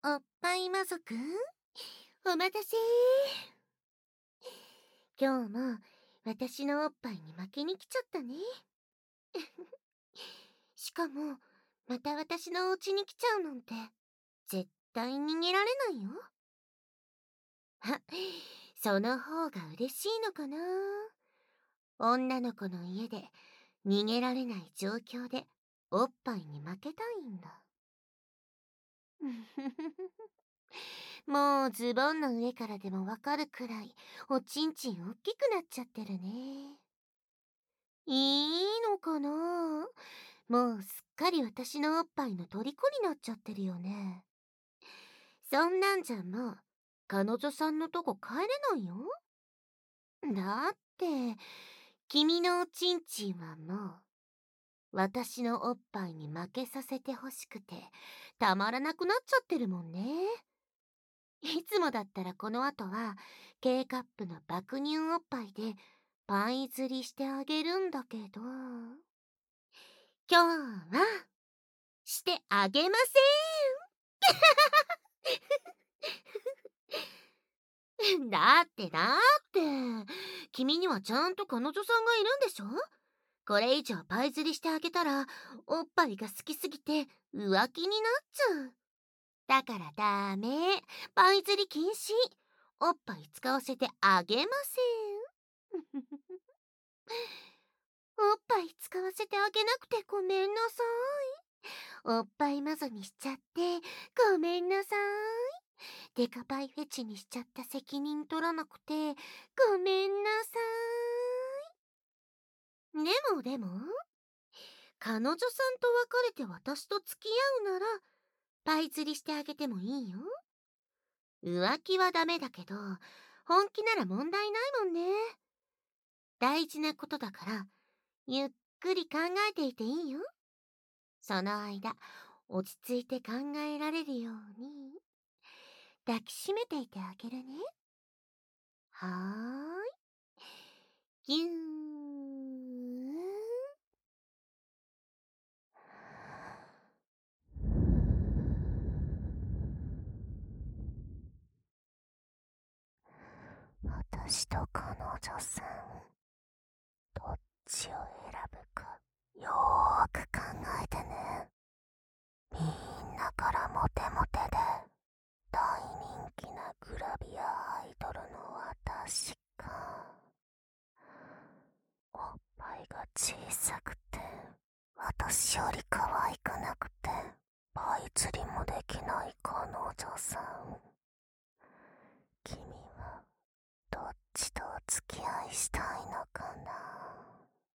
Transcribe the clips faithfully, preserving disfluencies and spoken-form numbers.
おっぱい魔族、お待たせ。今日も私のおっぱいに負けに来ちゃったね。しかも、また私のお家に来ちゃうなんて、絶対逃げられないよ。は、その方が嬉しいのかな。女の子の家で逃げられない状況でおっぱいに負けたいんだ。もうズボンの上からでもわかるくらいおちんちんおっきくなっちゃってるね。いいのかな。もうすっかり私のおっぱいの虜になっちゃってるよね。そんなんじゃもう彼女さんのとこ帰れないよ。だって君のおちんちんはもう私のおっぱいに負けさせてほしくてたまらなくなっちゃってるもんね。いつもだったらこの後は K カップの爆乳おっぱいでパイ釣りしてあげるんだけど、今日はしてあげません。だってだって君にはちゃんと彼女さんがいるんでしょ。これ以上パイ釣りしてあげたらおっぱいが好きすぎて浮気になっちゃう。だからダメ。パイ釣り禁止。おっぱい使わせてあげません。おっぱい使わせてあげなくてごめんなさい。おっぱいマゾにしちゃってごめんなさい。デカパイフェチにしちゃった責任取らなくてごめんなさい。でもでも、彼女さんと別れて私と付き合うならパイ釣りしてあげてもいいよ。浮気はダメだけど、本気なら問題ないもんね。大事なことだから、ゆっくり考えていていいよ。その間、落ち着いて考えられるように、抱きしめていてあげるね。はーい。ぎゅーん。私と彼女さん、どっちを選ぶか、よーく考えてね。みんなからモテモテで大人気なグラビアアイドルの私か。おっぱいが小さくて私より可愛くなくてパイ釣りもできない彼女さん。君はどっちとお付き合いしたいのかな。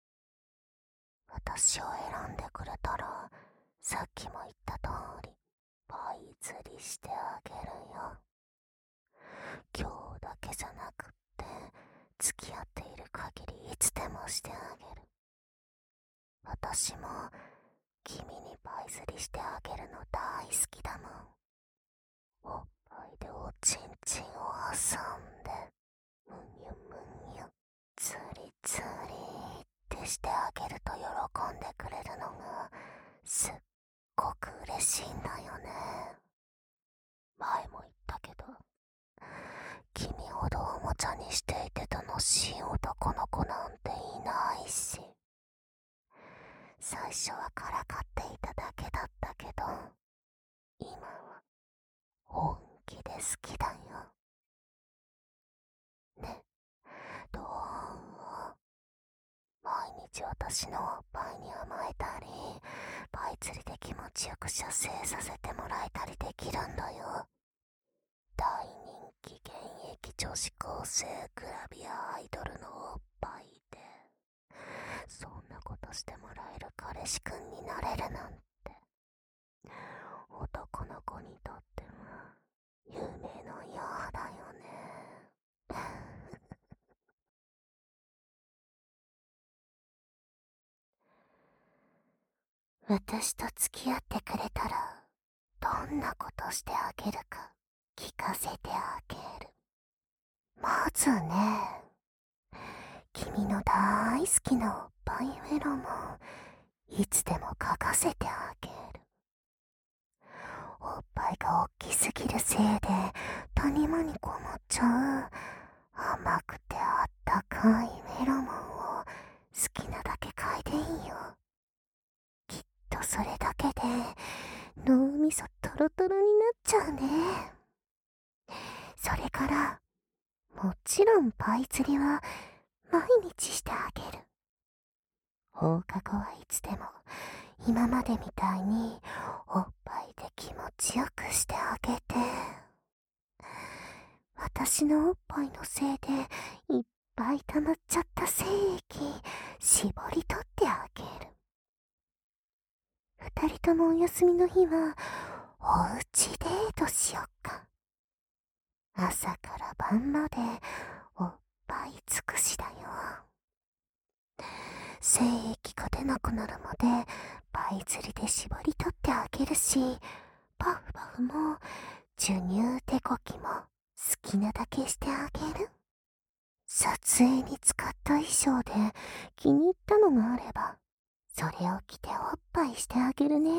私を選んでくれたらさっきも言った通りパイ釣りしてあげるよ。今日だけじゃなくって付き合っている限りいつでもしてあげる。私も君にパイ釣りしてあげるの大好きだもん。おっぱいでおちんちんを挟んでむにゅむにゅつりつりってしてあげると喜んでくれるのがすっごく嬉しいんだよね。前も言ったけど君ほどおもちゃにしていて楽しい男の子なんていないし、最初はからかっていただけだったけど今は本気で好きだよ。ね、どう？毎日私のおっぱいに甘えたりパイ釣りで気持ちよく射精させてもらえたりできるんだよ。大人気現役女子高生グラビアアイドルのおっぱいでそんなことしてもらえる彼氏くんになれるなんて男の子にとっては夢のようだよね。私と付き合ってくれたらどんなことしてあげるか聞かせてあげる。まずね、君の大好きなおっぱいフェロモンいつでも嗅がせてあげる。おっぱいが大きすぎるせいで谷間にこもっちゃう。甘くてあったかいメロモンを好きなだけ嗅いでいいよ。きっとそれだけで脳みそトロトロになっちゃうね。それからもちろんパイ釣りは毎日してあげる。放課後はいつでも今までみたいにおっぱいで気持ちよくしてあげて。私のおっぱいのせいでいっぱい溜まっちゃった精液絞り取ってあげる。二人ともお休みの日はおうちデートしよっか。朝から晩までおっぱい尽くしだよ。精液が出なくなるまでパイ釣りで絞り取ってあげるし、パフパフも授乳手こきも好きなだけしてあげる。撮影に使った衣装で気に入ったのがあればそれを着ておっぱいしてあげるね。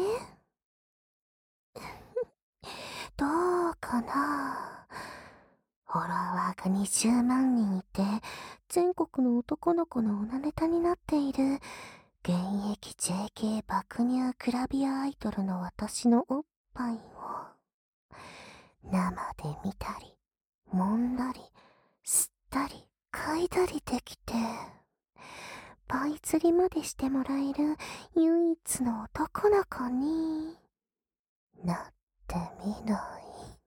どうかな。フォロワーがにじゅうまんにんいて全国の男の子のオナネタになっている現役 ジェーケー 爆乳グラビアアイドルの私のおっぱいを生で見たり揉んだり吸ったり嗅いだりできて、パイ釣りまでしてもらえる唯一の男の子になってみない？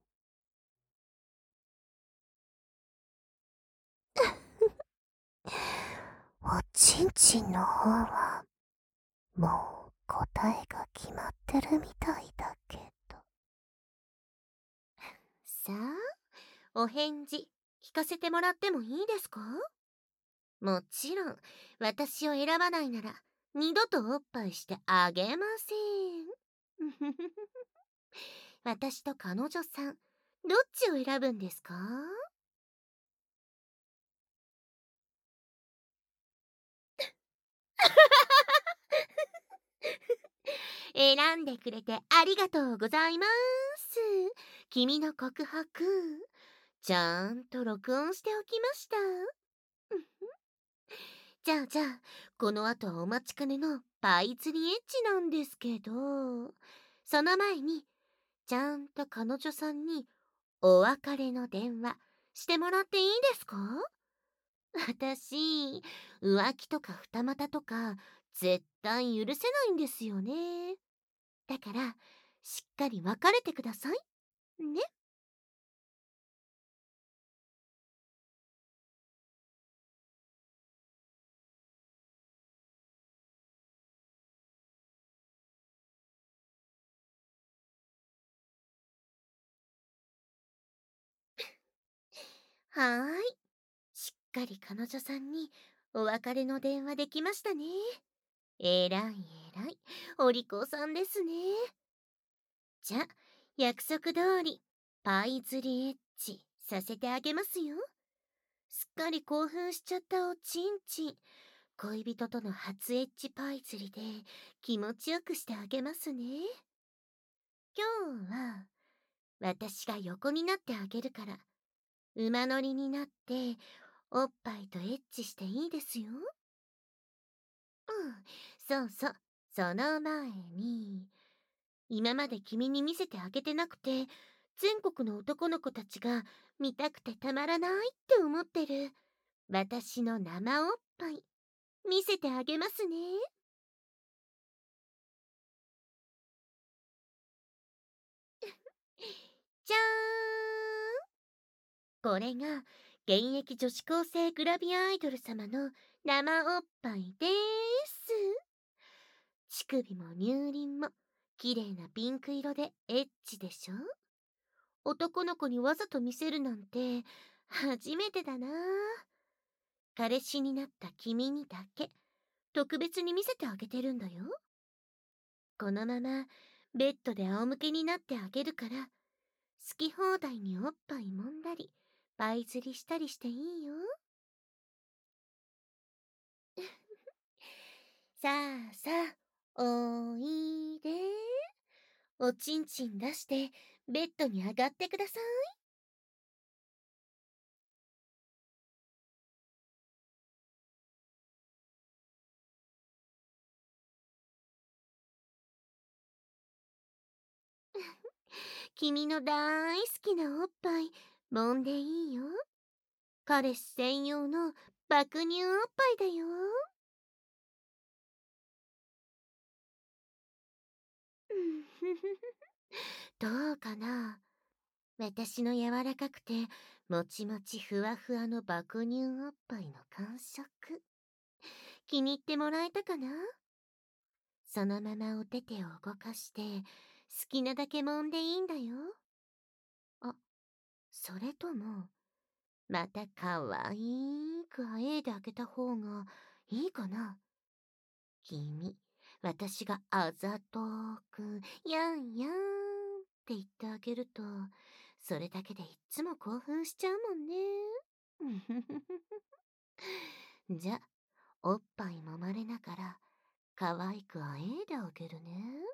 おちんちんの方はもう答えが決まってるみたいだけど。 さあ、お返事聞かせてもらってもいいですか？もちろん、私を選ばないなら二度とおっぱいしてあげません。私と彼女さん、どっちを選ぶんですか？選んでくれてありがとうございます。君の告白、ちゃんと録音しておきました。じゃあじゃあ、この後はお待ちかねのパイ釣りエッチなんですけど、その前に、ちゃんと彼女さんにお別れの電話してもらっていいですか？私、浮気とか二股とか絶対許せないんですよね。だから、しっかり別れてください。ね。はーい。しっかり彼女さんにお別れの電話できましたね。えらいえらい、お利口さんですね。じゃ、約束通り、パイ釣りエッチさせてあげますよ。すっかり興奮しちゃったおちんちん。恋人との初エッチパイ釣りで気持ちよくしてあげますね。今日は、私が横になってあげるから、馬乗りになって、おっぱいとエッチしていいですよ。うん、そうそう。その前に、今まで君に見せてあげてなくて、全国の男の子たちが見たくてたまらないって思ってる私の生おっぱい見せてあげますね。じゃーん、これが現役女子高生グラビアアイドル様の生おっぱいです。乳首も乳輪も綺麗なピンク色でエッチでしょ。男の子にわざと見せるなんて初めてだな。彼氏になった君にだけ特別に見せてあげてるんだよ。このままベッドで仰向けになってあげるから、好き放題におっぱい揉んだりパイ釣りしたりしていいよ。さあさあ、おいでおちんちん出してベッドに上がってください。君の大好きなおっぱい揉んでいいよ。彼氏専用の爆乳おっぱいだよ。うんふふふどうかな。私の柔らかくてもちもちふわふわの爆乳おっぱいの感触気に入ってもらえたかな。そのままお手手を動かして好きなだけ揉んでいいんだよ。あ、それともまたかわいくあえいであげた方がいいかな。君、私があざとくやんやんって言ってあげるとそれだけでいっつも興奮しちゃうもんね。じゃ、おっぱい揉まれながら可愛くあえいであげるね。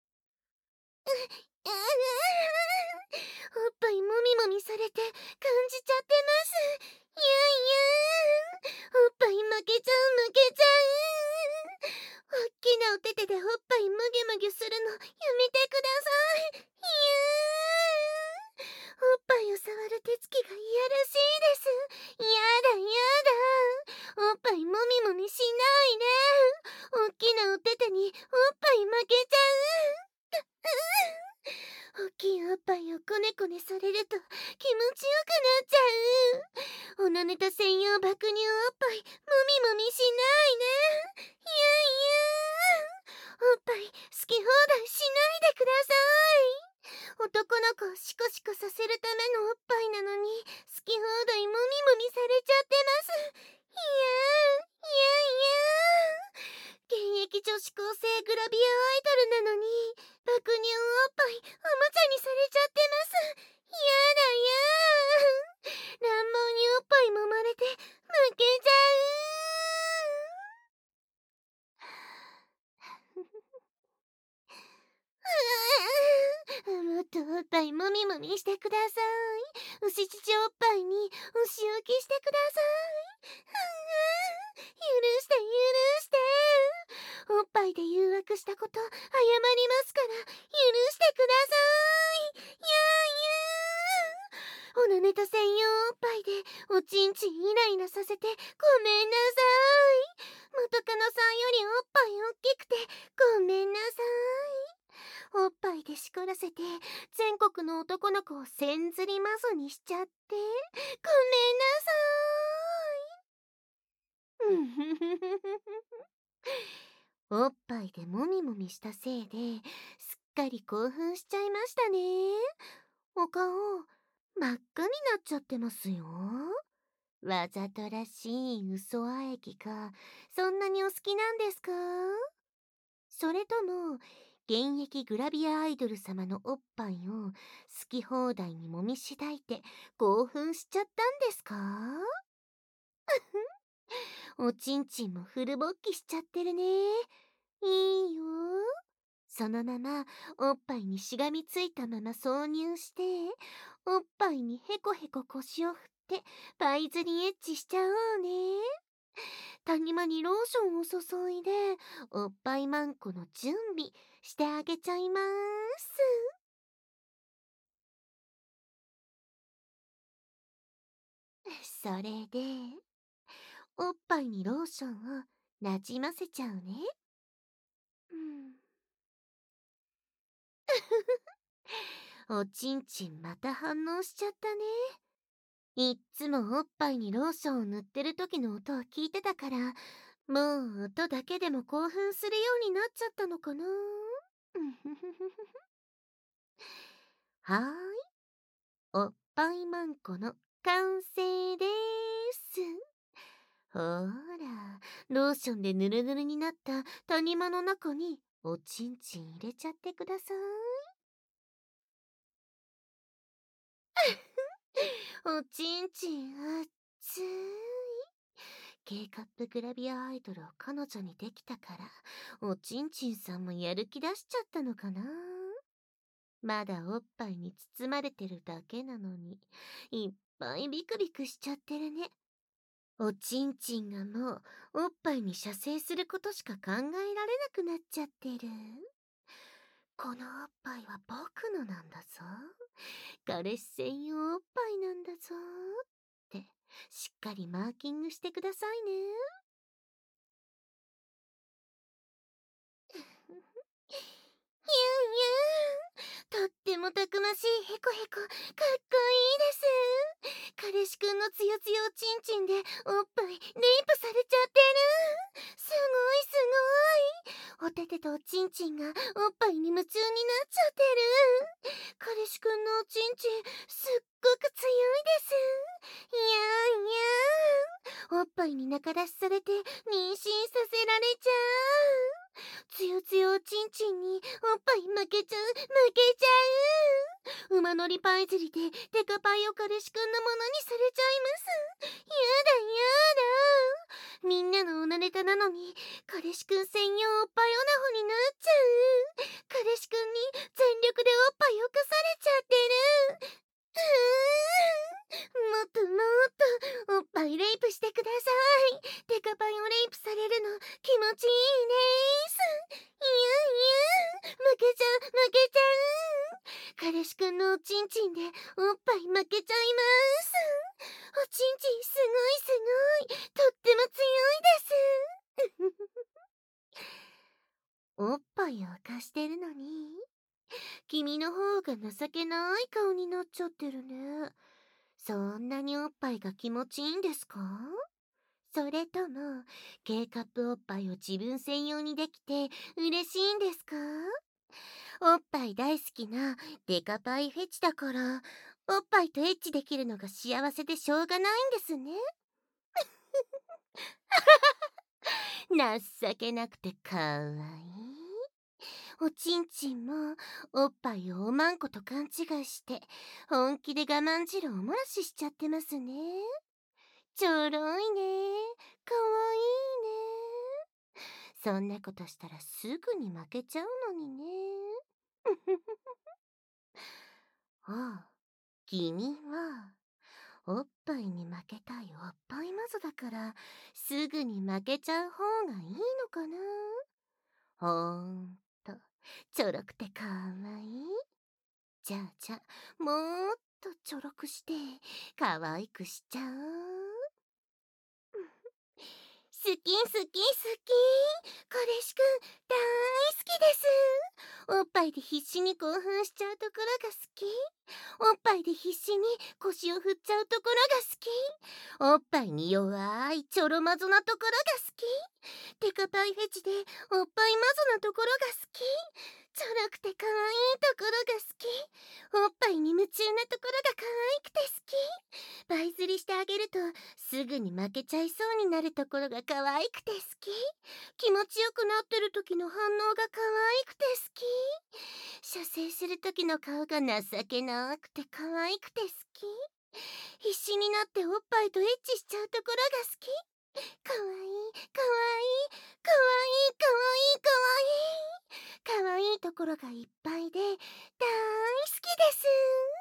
おっぱいもみもみされて感じちゃってます。やんやん。おっぱい負けちゃう負けちゃう。おっきなお手手でおっぱいむぎゅむぎゅするのやめてください。やん。おっぱいを触る手つきがいやらしいです。やだやだ。おっぱいもみもみしないで。おっきなお手手におっぱい負けちゃう。大きいおっぱいをこねこねされると気持ちよくなっちゃう。おなネタ専用爆乳おっぱいもみもみしないね。いやいやおっぱい好き放題しないでください。男の子をシコシコさせるためのおっぱいなのに好き放題もみもみされちゃってます。いやいやいや現役女子高生グラビアアイドルなのに爆乳おっぱいおもちゃにされちゃってます。やだやー。乱暴におっぱい揉まれて負けちゃう。うもっとおっぱいもみもみしてください。牛乳おっぱいにお仕置きしてください。許して許して。おっぱいで誘惑したこと謝りますから許してください。やーやー。おなネタ専用おっぱいでおちんちんイライラさせてごめんなさい。元カノさんよりおっぱいおっきくてごめんなさい。おっぱいでしこらせて全国の男の子をせんずりまぞにしちゃってごめんなさい。うんふふふふ。おっぱいでもみもみしたせいですっかり興奮しちゃいましたね。お顔真っ赤になっちゃってますよ。わざとらしい嘘あえぎがそんなにお好きなんですか？それとも現役グラビアアイドル様のおっぱいを好き放題にもみしだいて興奮しちゃったんですか？おちんちんもフル勃起しちゃってるね。いいよ。そのままおっぱいにしがみついたまま挿入しておっぱいにへこへこ腰を振ってパイズリエッチしちゃおうね。谷間にローションを注いでおっぱいまんこの準備してあげちゃいます。それでおっぱいにローションをなじませちゃうね。うんおちんちんまた反応しちゃったね。いっつもおっぱいにローションを塗ってる時の音を聞いてたからもう音だけでも興奮するようになっちゃったのかな。うんふふふふはーい、おっぱいまんこの完成です。ほーら、ローションでぬるぬるになった谷間の中におちんちん入れちゃってください。おちんちんあっつーい。K カップグラビアアイドルを彼女にできたからおちんちんさんもやる気出しちゃったのかな。 まだおっぱいに包まれてるだけなのに、いっぱいビクビクしちゃってるね。おちんちんがもうおっぱいに射精することしか考えられなくなっちゃってる。このおっぱいは僕のなんだぞ。彼氏専用おっぱいなんだぞ。って、しっかりマーキングしてくださいね。ゆんゆん、とってもたくましいヘコヘコ、かっこいいです。彼氏くんのつよつよおちんちんでおっぱいレイプされちゃってる。すごいすごい。おててとおちんちんがおっぱいに夢中になっちゃってる。彼氏くんのおちんちんすっごく強いです。いやんやん。おっぱいに中出しされて妊娠させられちゃう。つよつよおちんちんにおっぱい負けちゃう負けちゃう。馬乗りパイ釣りでデカパイを彼氏くんのものにされちゃいます。やだやだ。みんなのおなネタなのに彼氏くん専用おっぱいオナホになっちゃう。彼氏くんに全力でおっぱいをかされちゃってる。うーん、もっともっとおっぱいレイプしてください。デカパイをレイプされるの気持ちいいです。いやいや、負けちゃう負けちゃう。彼氏くんのおちんちんでおっぱい負けちゃいます。おちんちんすごいすごい、とっても強いです。おっぱいを貸してるのに君の方が情けない顔になっちゃってるね。そんなにおっぱいが気持ちいいんですか？それとも K カップおっぱいを自分専用にできて嬉しいんですか？おっぱい大好きなデカパイフェチだからおっぱいとエッチできるのが幸せでしょうがないんですね。情けなくてかわいい。おちんちんもおっぱいをおまんこと勘違いして本気で我慢汁を漏らししちゃってますね。ちょろいね。かわいいね。そんなことしたらすぐに負けちゃうのにね。ああ、君はおっぱいに負けたいおっぱいマゾだからすぐに負けちゃう方がいいのかな。ほーんとちょろくてかわいい。じゃあじゃあもっとちょろくしてかわいくしちゃう。好き好き好き。彼氏くん大好きです。おっぱいで必死に興奮しちゃうところが好き。おっぱいで必死に腰を振っちゃうところが好き。おっぱいに弱いちょろまぞなところが好き。デカパイフェチでおっぱいまぞなところが好き。ちょろくて可愛いところが好き。おっぱいに夢中なところが可愛くて好き。バイ釣りしてあげるとすぐに負けちゃいそうになるところが可愛くて好き。気持ちよくなってる時の反応が可愛くて好き。射精する時の顔が情けなくて可愛くて好き。必死になっておっぱいとエッチしちゃうところが好き。かわいいかわいいかわいいかわいいかわいいかわいいところがいっぱいで大好きです。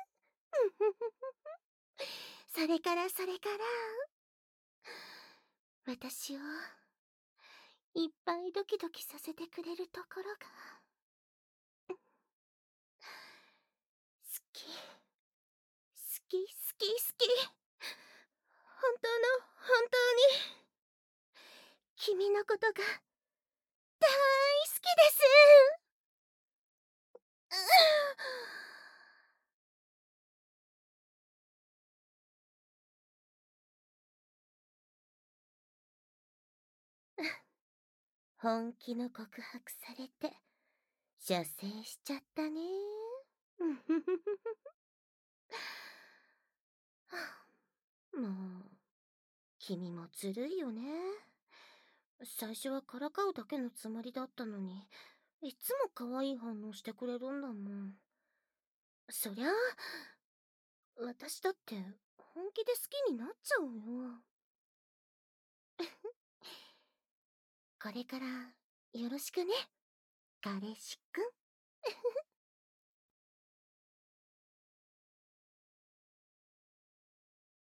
それからそれから私をいっぱいドキドキさせてくれるところが好き好き好き好き。本当の本当に君のことが大好きです。本気の告白されて射精しちゃったね。もう君もずるいよね。最初はからかうだけのつもりだったのにいつも可愛い反応してくれるんだもん。そりゃあ私だって本気で好きになっちゃうよ。これからよろしくね、彼氏くん。